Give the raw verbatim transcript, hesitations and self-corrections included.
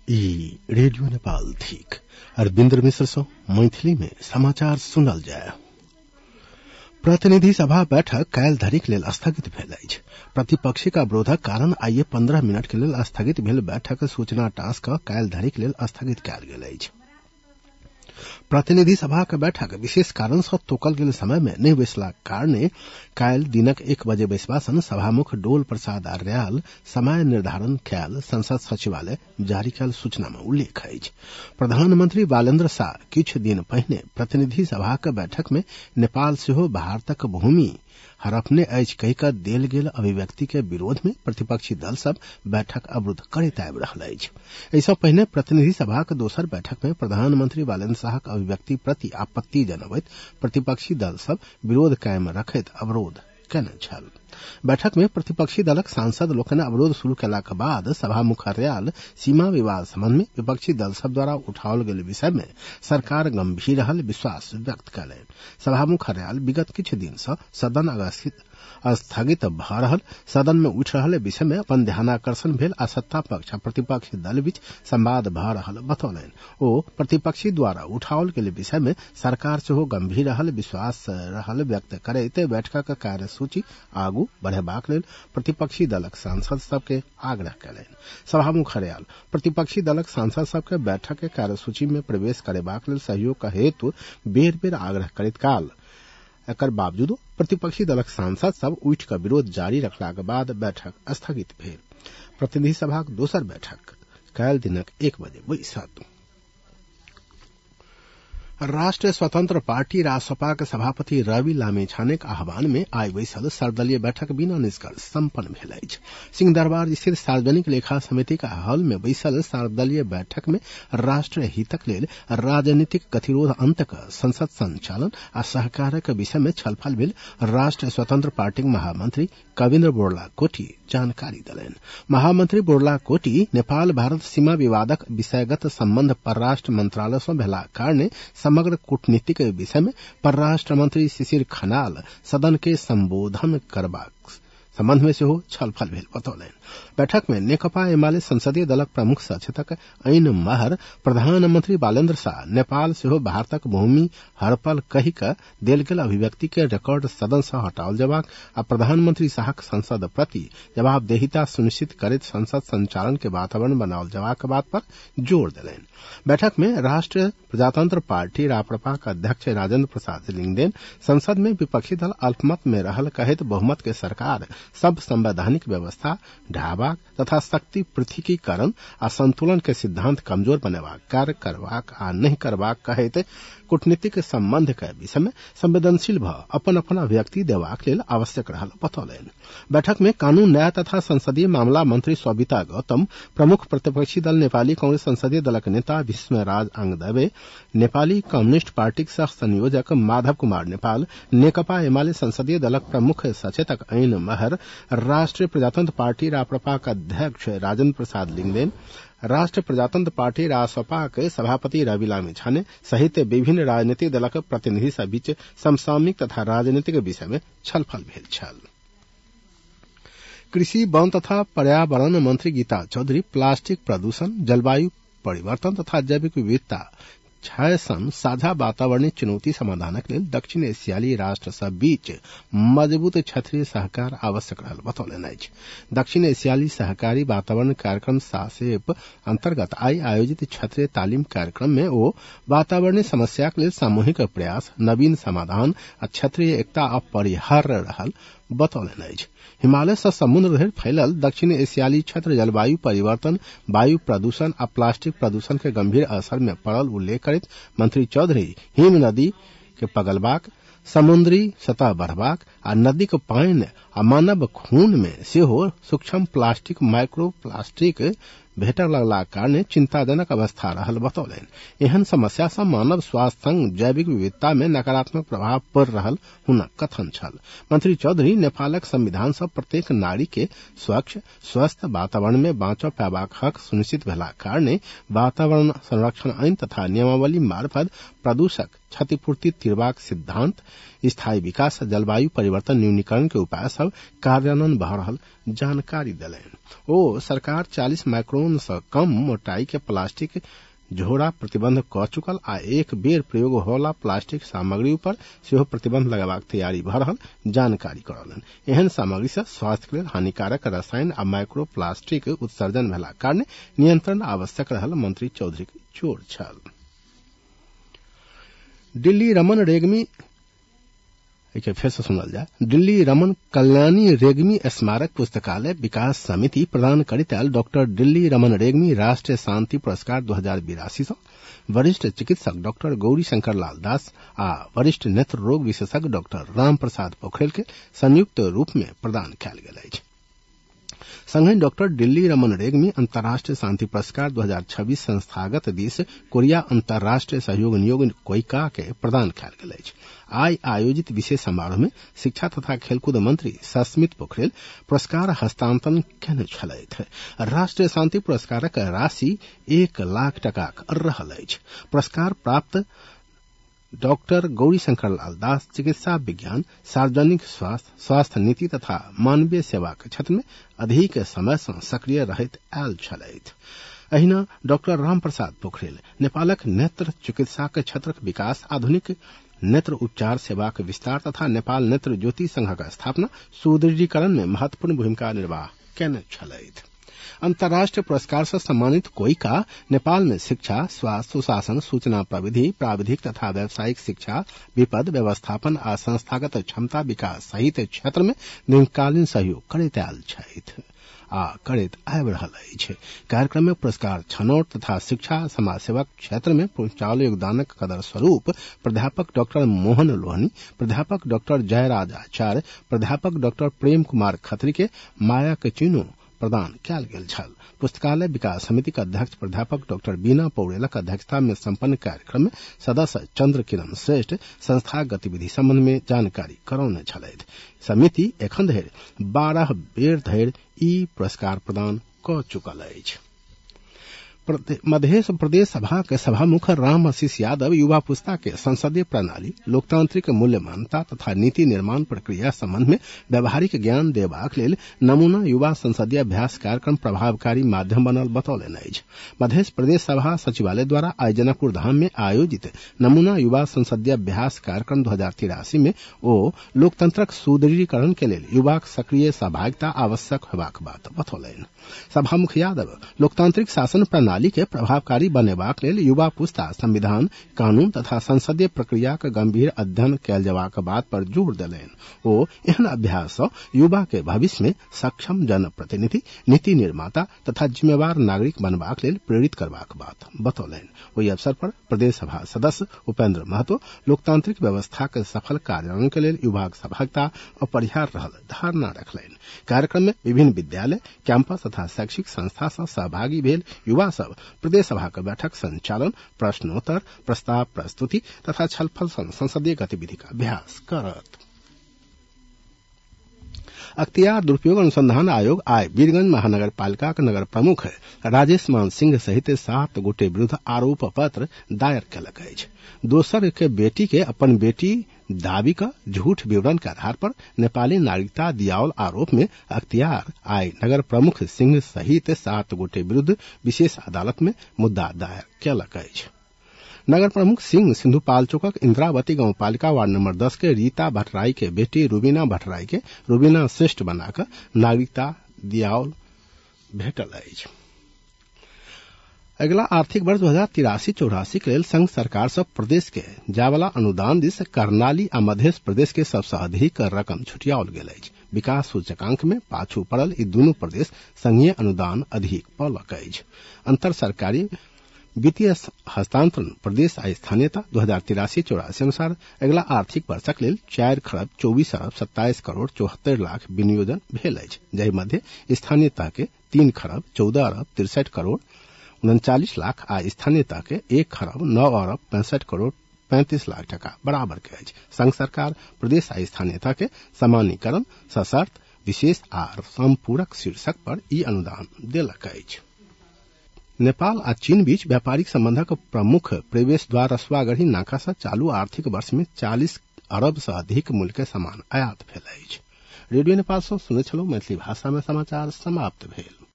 ई रेडियो नेपाल थिक अरविंदर मिश्र सो मैथिली में समाचार सुनल जाय। प्रतिनिधि सभा बैठक काल्हि धरिक लेल स्थगित भेल अछि। प्रतिपक्षी का विरोधक कारण आइए पंद्रह मिनट के लेल स्थगित भेल बैठक सूचना टास्क काल्हि धरिक लेल स्थगित कयल गेल अछि। प्रतिनिधि सभा के बैठक विशेष कारण सँ तोकल गेल समय में नहीं बैसला कारणे काल्हि दिनक एक बजे बैसबासन सभामुख डोल प्रसाद आर्याल समय निर्धारण कयल संसद सचिवालय जारी कयल सूचना में उल्लेख अछि। प्रधानमंत्री बालेन्द्र शाह किछु दिन पहिने प्रतिनिधि सभा के बैठक में नेपाल सेहो भारतक भूमि हड़पने अछि कहि कऽ देल गेल अभिव्यक्ति के विरोध में प्रतिपक्षी दल सब बैठक अवरुद्ध करैत आबि रहल अछि। एहिसँ पहिने प्रतिनिधि सभा के दोसर बैठक में प्रधानमंत्री बालेन्द्र शाहक अभिव्यक्ति प्रति आपत्ति जनबैत प्रतिपक्षी दल सब विरोध कायम रखैत अवरोध केने छल। बैठक में प्रतिपक्षी दलक सांसद लोकनि अवरोध शुरू कयलाक बाद सभामुख आर्याल सीमा विवाद संबंध में विपक्षी दल सब द्वारा उठाओल गेल विषय में सरकार गंभीर रहल विश्वास व्यक्त कयलनि। सभामुख आर्याल विगत किछु दिन सँ सदन अगस्थित स्थगित भ रहल सदन में उठि रहल विषय में अपन ध्यानाकर्षण भेल आ सत्ता पक्ष आ प्रतिपक्षी दल बीच संवाद भ रहल बतौलनि। ओ प्रतिपक्षी द्वारा उठाओल गेल विषय में सरकार सेहो गंभीर रहल विश्वास रहल व्यक्त करैत बैठकक कार्यसूची आगू बढ़ेबाक लेल प्रतिपक्षी दलक सांसद सबके आग्रह कयलनि। सभामुख आर्याल प्रतिपक्षी दलक सांसद सबके बैठक के कार्यसूची में प्रवेश करेबाक लेल सहयोग हेतु बेर बेर आग्रह करैत काल एकर बावजूदो प्रतिपक्षी दलक सांसद सब उठि कऽ विरोध जारी रखलाक बाद बैठक स्थगित भेल। प्रतिनिधि सभाक दोसर बैठक काल्हि दिनक एक बजे बैसत। राष्ट्रीय स्वतंत्र पार्टी रासपा के सभापति रवि लामेछाने के आह्वान में आइ बैसल सर्वदलीय बैठक बिना निष्कर्ष संपन्न भेल अछि। सिंहदरबार स्थित सार्वजनिक लेखा समिति का हॉल में बैसल सर्वदलीय बैठक में राष्ट्रीय हितक लेल राजनीतिक गतिरोध अंतक संसद संचालन आ सहकारक विषय में छलफल भेल। राष्ट्रीय स्वतंत्र पार्टी महामंत्री कविन्द्र बोरला कोटी जानकारी देलनि। महामंत्री बोरला कोटी नेपाल भारत सीमा विवादक विषयगत संबंध परराष्ट्र मंत्रालय सँ भेला कारणे समग्र कूटनीतिक विषय में परराष्ट्र मंत्री शिशिर खनाल सदन के संबोधन करबाक संबंध में सेहो छलफल भेल बतौलनि। बैठक में नेकपा एमाले संसदीय दलक प्रमुख सचेतक ऐन महर प्रधानमंत्री बालेन्द्र शाह नेपाल सेहो भारतक भूमि हड़पल कहि कऽ देल गेल अभिव्यक्ति के रिकॉर्ड सदन सँ हटाओल जयबाक आ प्रधानमंत्री शाहक संसद प्रति जवाबदेहिता सुनिश्चित करैत संसद संचालन के वातावरण बनाओल जयबाक बात पर जोर देलनि। बैठक में राष्ट्रीय प्रजातंत्र पार्टी राप्रपा के अध्यक्ष राजेन्द्र प्रसाद लिंगदेन संसद में विपक्षी दल अल्पमत में रहल कहैत बहुमत के सरकार सब संवैधानिक व्यवस्था ढाबाक तथा शक्ति पृथकीकरण आ संतुलन के सिद्धांत कमजोर बनेबाक कार्य करबाक आ नहीं करबाक कहैत कूटनीतिक संबंध के विषय में संवेदनशील भ अपन अपन अभिव्यक्ति देबाक लेल आवश्यक रहल बतौलनि। बैठक में कानून न्याय तथा संसदीय मामला मंत्री सविता गौतम, प्रमुख प्रतिपक्षी दल नेपाली कांग्रेस संसदीय दलक नेता भीष्मराज आंगदवे, नेपाली कम्युनिस्ट पार्टी सह संयोजक माधव कुमार नेपाल, नेकपा एमाले संसदीय दलक प्रमुख सचेतक ऐन महर, राष्ट्रीय प्रजातंत्र पार्टी राप्रपा के अध्यक्ष राजेन्द्र प्रसाद लिंगदेन, राष्ट्रीय प्रजातंत्र पार्टी रासपा के सभापति रवि लामेछाने सहित विभिन्न राजनीतिक दलक प्रतिनिधि सभ बीच समसामयिक तथा राजनीतिक विषय में छलफल भेल छल। कृषि वन तथा पर्यावरण मंत्री गीता चौधरी प्लास्टिक प्रदूषण, जलवायु परिवर्तन तथा जैविक विविधता छह सन साझा वातावरणीय चुनौती समाधानक लेल दक्षिण एशियाली राष्ट्र सब बीच मजबूत क्षेत्रीय सहकार आवश्यक रहल बतौलनि अछि। दक्षिण एशियाली सहकारी वातावरण कार्यक्रम सासेप अंतर्गत आई आयोजित क्षेत्रीय तालीम कार्यक्रम में ओ वातावरणीय समस्याक लेल सामूहिक प्रयास, नवीन समाधान आ क्षेत्रीय एकता अपरिहार्य रहल बतौलनि अछि। हिमालय से समुद्र धरि फैलल दक्षिण एशियाली क्षेत्र जलवायु परिवर्तन, वायु प्रदूषण आ प्लास्टिक प्रदूषण के गंभीर असर में पड़ल उल्लेख करैत मंत्री चौधरी हिम नदी के पगलबाक, समुद्री सतह बढ़बाक आ नदी के पानि आ मानव खून में सेहो सूक्ष्म प्लास्टिक माइक्रो प्लास्टिक भेटऽ लगलाक कारणे चिंताजनक अवस्था रहल बतौलनि। एहन समस्या सँ मानव स्वास्थ्य संग जैविक विविधता में नकारात्मक प्रभाव पड़ि रहल हुनक कथन छल। मंत्री चौधरी नेपालक संविधान सँ प्रत्येक नारी के स्वच्छ स्वस्थ वातावरण में बाँचऽ पैबाक हक सुनिश्चित भेलाक कारणे वातावरण संरक्षण ऐन तथा नियमावली मार्फत प्रदूषक क्षतिपूर्ति तिरबाक सिद्धांत स्थायी विकास आ जलवायु परिवर्तन न्यूनीकरण के उपाय सब कार्यान्वयन भ रहल जानकारी देलनि। ओ सरकार चालीस माइक्रोन से कम मोटाई के प्लास्टिक झोड़ा प्रतिबंध क चुकल आ एक बेर प्रयोग होला प्लास्टिक सामग्री पर सेहो प्रतिबंध लगाबाक तैयारी भ रहल जानकारी करौलनि। एहन सामग्री से स्वास्थ्य के लेल हानिकारक रसायन आ माइक्रो प्लास्टिक उत्सर्जन भेला कारणे नियंत्रण आवश्यक रहल मंत्री चौधरी के जोर छल। दिल्ली रमन रेग्मी फिर से सुनल जाए दिल्ली रमन कल्याणी रेग्मी स्मारक पुस्तकालय विकास समिति प्रदान करित आयल डॉक्टर दिल्ली रमन रेग्मी राष्ट्रीय शांति पुरस्कार दो हजार बिरासी से वरिष्ठ चिकित्सक डॉक्टर गौरी शंकर लाल दास आ वरिष्ठ नेत्र रोग विशेषज्ञ डॉक्टर राम प्रसाद पोखरेल के संयुक्त रूप में प्रदान कयल गेल अछि। संगहि डॉक्टर दिल्ली रमन रेग्मी अंतर्राष्ट्रीय शांति पुरस्कार दो हजार छब्बीस संस्थागत दिश कोरिया अंतर्राष्ट्रीय सहयोग नियोग कोइका के प्रदान कयल गेल अछि। आई आयोजित विशेष समारोह में शिक्षा तथा खेलकूद मंत्री सस्मित पोखरेल पुरस्कार हस्तांतरण केने छलथि। राष्ट्रीय शांति पुरस्कारक राशि एक लाख टका रहल अछि। पुरस्कार प्राप्त डॉक्टर गौरी शंकर लाल दास चिकित्सा विज्ञान, सार्वजनिक स्वास्थ्य, स्वास्थ्य नीति तथा मानवीय सेवा के क्षेत्र में अधिक समय से सक्रिय रहैत आयल छलथि। अहिना डॉक्टर राम प्रसाद पोखरेल नेपालक नेत्र चिकित्सा के क्षेत्रक विकास, आधुनिक नेत्र उपचार सेवा के विस्तार तथा नेपाल नेत्र ज्योति संघक स्थापना सुदृढ़ीकरण में महत्वपूर्ण भूमिका निर्वाह केने छलथि। अंतर्राष्ट्रीय पुरस्कार से सम्मानित कोइका नेपाल में शिक्षा, स्वास्थ्य, सुशासन, सूचना प्रविधि, प्राविधिक तथा व्यावसायिक शिक्षा, विपद व्यवस्थापन आ संस्थागत क्षमता विकास सहित क्षेत्र में दीर्घकालीन सहयोग करैत आयल छथि आ करैत आबि रहल अछि। कार्यक्रम में पुरस्कार छनौट तथा शिक्षा समाज सेवा क्षेत्र में पहुंचाओल योगदानक कदर स्वरूप प्राध्यापक डॉक्टर मोहन लोहनी, प्राध्यापक डॉक्टर जयराज आचार्य, प्राध्यापक डॉक्टर प्रेम कुमार खत्री के माया के चिन्हो प्रदान कयल गेल छल। पुस्तकालय विकास समिति के अध्यक्ष प्राध्यापक डॉक्टर बीना पौड़ेलक अध्यक्षता में संपन्न कार्यक्रम में सदस्य चंद्र किरण श्रेष्ठ संस्था गतिविधि संबंध में जानकारी करौने छलथि। समिति एखन धरि बारह बेर धरि ई पुरस्कार प्रदान क चुकल अछि। मध्य प्रदेश सभा के सभामुख राम आशीष यादव युवा पुस्ता के संसदीय प्रणाली, लोकतांत्रिक मूल्य मान्यता तथा नीति निर्माण प्रक्रिया संबंध में व्यावहारिक ज्ञान देबाक लेल नमूना युवा संसदीय अभ्यास कार्यक्रम प्रभावकारी माध्यम बनल बतौलनि अछि। मध्य प्रदेश सभा सचिवालय द्वारा आई जनकपुर धाम में आयोजित नमूना युवा संसदीय अभ्यास कार्यक्रम दो हजार तिरासी में ओ लोकतंत्रक सुदृढ़ीकरण के लेल युवाक सक्रिय सहभागिता आवश्यक होबाक बात बतौलनि। सभामुख यादव लोकतांत्रिक शासन प्रणाली के प्रभावकारी बनेबाक लेल युवा पुस्ता संविधान, कानून तथा संसदीय प्रक्रिया के गंभीर अध्ययन कयल जयबाक बात पर जोर देलनि। ओ एहन अभ्यास सँ युवा के भविष्य में सक्षम जनप्रतिनिधि, नीति निर्माता तथा जिम्मेवार नागरिक बनबाक लेल प्रेरित करबाक बात बतौलनि। ओहि अवसर पर प्रदेश सभा सदस्य उपेंद्र महतो लोकतांत्रिक व्यवस्था के सफल कार्यान्वयन के लेल युवाक सहभागिता अपरिहार्य रहल धारणा रखलनि। कार्यक्रम में विभिन्न विद्यालय, कैंपस तथा शैक्षिक संस्था से सहभागी भेल युवा सब प्रदेश सभा के बैठक संचालन, प्रश्नोत्तर, प्रस्ताव प्रस्तुति तथा छलफल संसदीय गतिविधि का अभ्यास करत। अख्तियार दुरुपयोग अनुसंधान आयोग आय वीरगंज महानगर पालिका के नगर प्रमुख राजेश मान सिंह सहित सात गोटे विरुद्ध आरोप पत्र दायर कयलक अछि। दोसर के बेटी के अपन बेटी दाबी का झूठ विवरण के आधार पर नेपाली नागरिकता दियाओल आरोप में अख्तियार आय नगर प्रमुख सिंह सहित सात गोटे विरुद्ध विशेष अदालत में मुद्दा दायर कयलक अछि। नगर प्रमुख सिंह सिंधुपाल चौकक इंद्रावती गांव पालिका वार्ड नंबर दस के रीता भट्टराई के बेटी रूबीना भट्टराई के रूबीना श्रेष्ठ बनाकर नागरिकता दियाओल भेटल अछि। अगला आर्थिक वर्ष दो हजार तिरासी चौरासी के लेल संघ सरकार सब प्रदेश के जावला अनुदान दिस कर्णाली आ मध्य प्रदेश के सबसे अधिक रकम छुटियाओल गेल अछि। विकास सूचकांक में पाछू पड़ल ई दुनू प्रदेश संघीय अनुदान अधिक पौलक अछि। अंतर सरकारी वित्तीय हस्तांतरण प्रदेश आ स्थानीयता दो हजार तिरासी चौरासी अनुसार अगला आर्थिक वर्षक लेल चार खरब चौबीस अरब सत्ताईस करोड़ चौहत्तर लाख विनियोजन भेल अछि, जाहि मध्य स्थानीयता के तीन खरब चौदह अरब तिरसठ करोड़ उनचालीस लाख आ स्थानीयता के एक खरब नौ अरब पैंसठ करोड़ पैंतीस लाख टका बराबर के अछि। संघ सरकार प्रदेश आ स्थानीयता के सामान्यीकरण, सशर्त, विशेष आ संपूरक शीर्षक पर ई अनुदान देलक अछि। नेपाल आ चीन बीच व्यापारिक संबंधक प्रमुख प्रवेश द्वार रसुआगढ़ी नाका से चालू आर्थिक वर्ष में चालीस अरब से अधिक मूल्य के सामान आयात भेल अछि। रेडियो नेपाल सँ सुनैत छलहुँ। मैथिली भाषा में समाचार समाप्त भेल।